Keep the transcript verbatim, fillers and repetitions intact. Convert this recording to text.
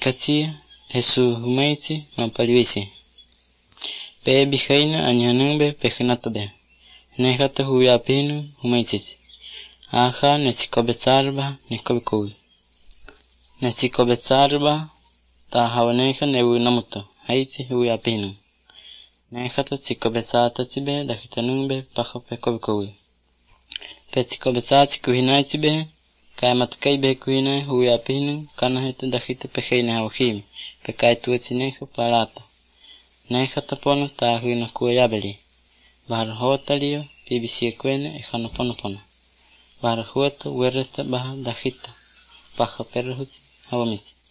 Katia, Jesús humaitzi, mapaliwisi. Pe bijaina anyanumbe pejnatobe. Nejata huyapinu humaitzitzi. Aja netzikobetsarba nekobikowi. Netzikobetsarba ta hawaneja nebu namuto. Haitzi huyapinu. Nejata tzikobetsata tibe dakitanumbe pajo pekobikowi. Petzikobetsatzi kuhinaitzibe. Kaya matakai be kuhinai huyapinu kana hete dakite pejeina hawajimi. Pekai tuetzinejo palata. Nejata pono ta huina kuyabeli. Bahar hotalio pibisiekwene ejano pono pono. Bahar hueto huerreta baja dajita. Paja perrehutzi hawamitzi.